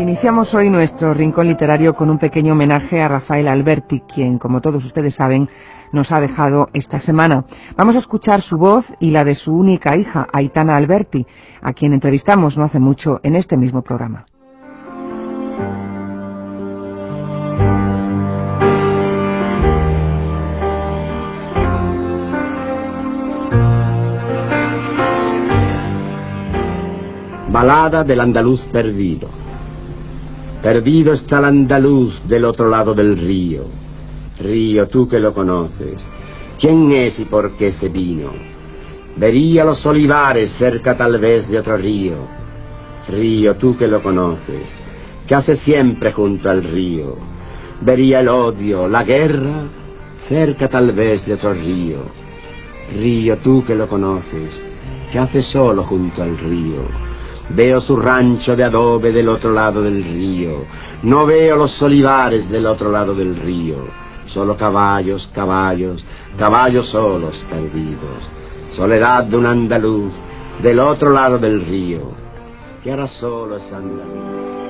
Iniciamos hoy nuestro rincón literario con un pequeño homenaje a Rafael Alberti, quien, como todos ustedes saben, nos ha dejado esta semana. Vamos a escuchar su voz y la de su única hija, Aitana Alberti, a quien entrevistamos no hace mucho en este mismo programa. Balada del andaluz perdido. Perdido está el andaluz del otro lado del río. Río, tú que lo conoces, ¿quién es y por qué se vino? Vería los olivares cerca tal vez de otro río. Río, tú que lo conoces, ¿qué hace siempre junto al río? Vería el odio, la guerra, cerca tal vez de otro río. Río, tú que lo conoces, ¿qué hace solo junto al río? Veo su rancho de adobe del otro lado del río. No veo los olivares del otro lado del río. Solo caballos, caballos, caballos solos perdidos. Soledad de un andaluz del otro lado del río, que ahora solo es andaluz.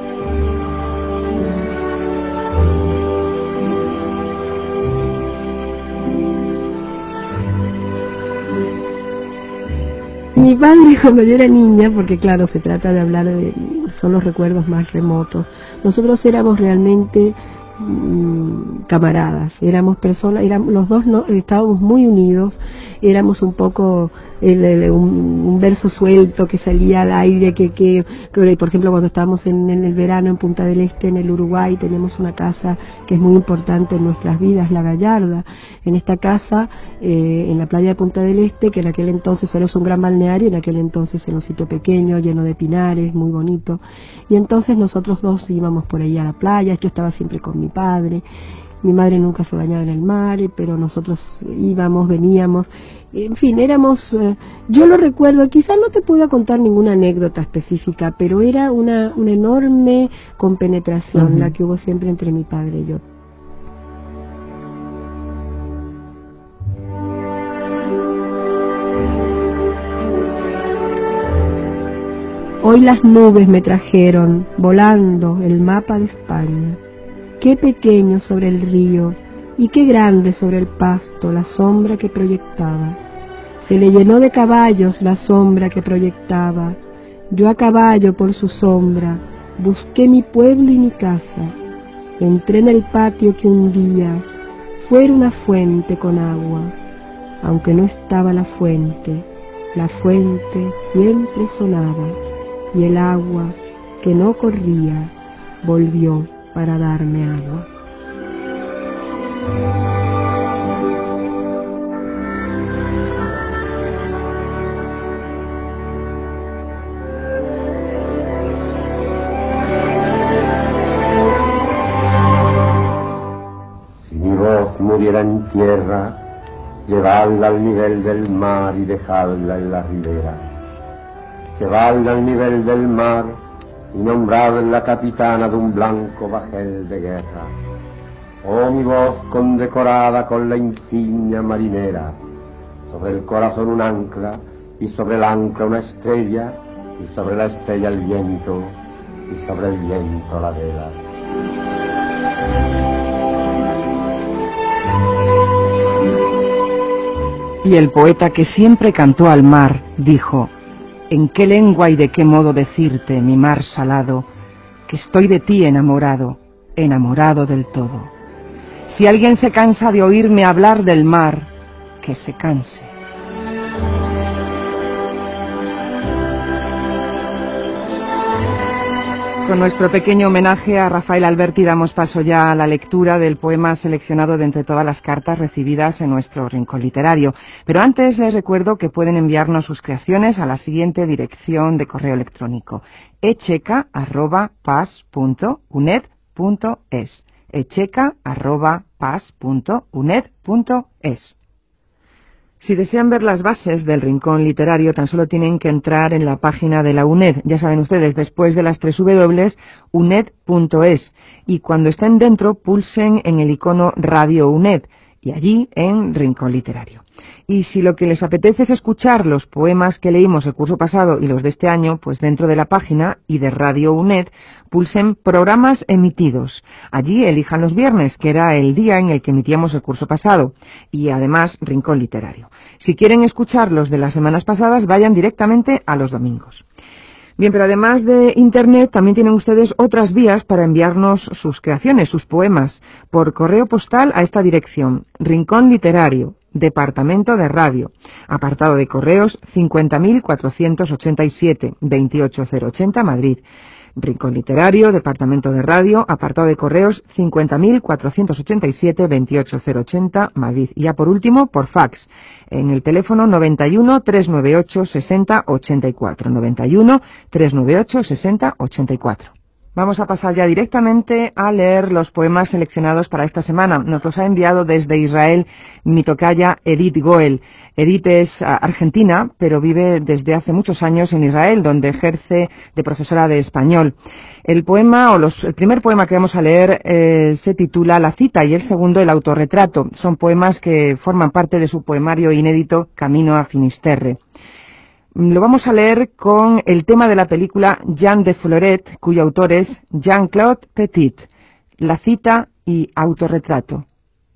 Mi padre, cuando yo era niña, porque claro, se trata de hablar de, son los recuerdos más remotos, nosotros éramos realmente camaradas, éramos personas, los dos no, estábamos muy unidos, éramos un poco un verso suelto que salía al aire, que por ejemplo cuando estábamos en el verano en Punta del Este, en el Uruguay, tenemos una casa que es muy importante en nuestras vidas, La Gallarda. En esta casa, en la playa de Punta del Este, que en aquel entonces solo es un gran balneario, en aquel entonces era un sitio pequeño, lleno de pinares, muy bonito, y entonces nosotros dos íbamos por ahí a la playa. Yo estaba siempre con mi padre. Mi madre nunca se bañaba en el mar, pero nosotros íbamos, veníamos, en fin, éramos, yo lo recuerdo, quizás no te puedo contar ninguna anécdota específica, pero era una enorme compenetración la que hubo siempre entre mi padre y yo. Hoy las nubes me trajeron, volando, el mapa de España. Qué pequeño sobre el río y qué grande sobre el pasto la sombra que proyectaba. Se le llenó de caballos la sombra que proyectaba. Yo a caballo por su sombra busqué mi pueblo y mi casa. Entré en el patio que un día fuera una fuente con agua. Aunque no estaba la fuente siempre sonaba, y el agua que no corría volvió para darme agua. Si mi voz muriera en tierra, llevadla al nivel del mar y dejadla en la ribera. Llevadla al nivel del mar y nombradla capitana de un blanco bajel de guerra. Oh, mi voz condecorada con la insignia marinera, sobre el corazón un ancla, y sobre el ancla una estrella, y sobre la estrella el viento, y sobre el viento la vela. Y el poeta que siempre cantó al mar dijo: ¿en qué lengua y de qué modo decirte, mi mar salado, que estoy de ti enamorado, enamorado del todo? Si alguien se cansa de oírme hablar del mar, que se canse. Con nuestro pequeño homenaje a Rafael Alberti damos paso ya a la lectura del poema seleccionado de entre todas las cartas recibidas en nuestro rincón literario. Pero antes les recuerdo que pueden enviarnos sus creaciones a la siguiente dirección de correo electrónico: echeca@pas.uned.es, echeca@pas.uned.es. Si desean ver las bases del Rincón Literario, tan solo tienen que entrar en la página de la UNED, ya saben ustedes, después de las 3 W, uned.es, y cuando estén dentro pulsen en el icono Radio UNED y allí en Rincón Literario. Y si lo que les apetece es escuchar los poemas que leímos el curso pasado y los de este año, pues dentro de la página y de Radio UNED pulsen programas emitidos. Allí elijan los viernes, que era el día en el que emitíamos el curso pasado, y además Rincón Literario. Si quieren escuchar los de las semanas pasadas, vayan directamente a los domingos. Bien, pero además de Internet, también tienen ustedes otras vías para enviarnos sus creaciones, sus poemas, por correo postal a esta dirección: Rincón Literario, Departamento de Radio, apartado de correos 50.487, 28080, Madrid. Rincón Literario, Departamento de Radio, apartado de correos 50.487, 28080, Madrid. Y ya por último, por fax, en el teléfono 91 398 60 84, 91 398 60 84. Vamos a pasar ya directamente a leer los poemas seleccionados para esta semana. Nos los ha enviado desde Israel mi tocaya Edith Goel. Edith es argentina, pero vive desde hace muchos años en Israel, donde ejerce de profesora de español. El primer poema que vamos a leer se titula La cita y el segundo El autorretrato. Son poemas que forman parte de su poemario inédito Camino a Finisterre. Lo vamos a leer con el tema de la película Jean de Florette, cuyo autor es Jean-Claude Petit, La cita y autorretrato.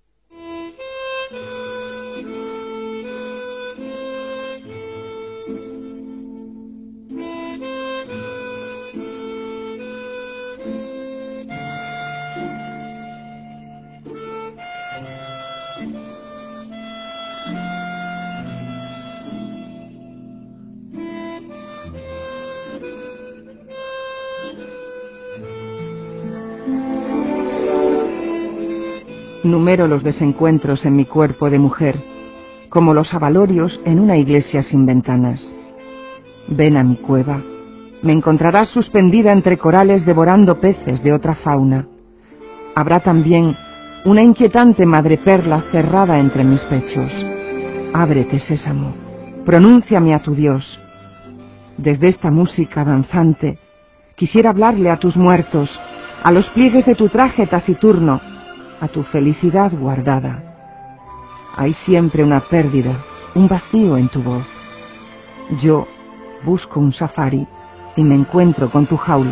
Numero los desencuentros en mi cuerpo de mujer, como los abalorios en una iglesia sin ventanas. Ven a mi cueva, me encontrarás suspendida entre corales devorando peces de otra fauna. Habrá también una inquietante madreperla cerrada entre mis pechos. Ábrete, sésamo, pronúnciame a tu Dios. Desde esta música danzante, quisiera hablarle a tus muertos, a los pliegues de tu traje taciturno, a tu felicidad guardada. Hay siempre una pérdida, un vacío en tu voz. Yo busco un safari y me encuentro con tu jaula.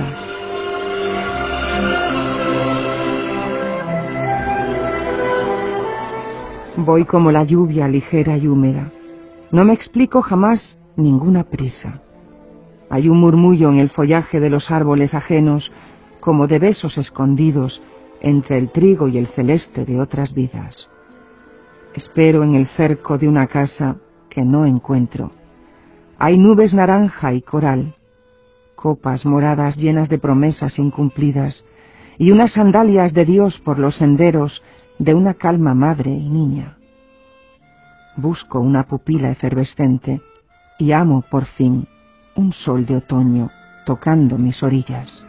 Voy como la lluvia ligera y húmeda. No me explico jamás ninguna prisa. Hay un murmullo en el follaje de los árboles ajenos, como de besos escondidos entre el trigo y el celeste de otras vidas. Espero en el cerco de una casa que no encuentro. Hay nubes naranja y coral, copas moradas llenas de promesas incumplidas y unas sandalias de Dios por los senderos de una calma madre y niña. Busco una pupila efervescente y amo por fin un sol de otoño tocando mis orillas.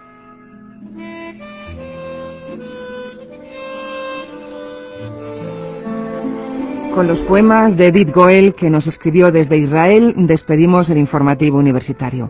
Con los poemas de Edith Goel, que nos escribió desde Israel, despedimos el informativo universitario.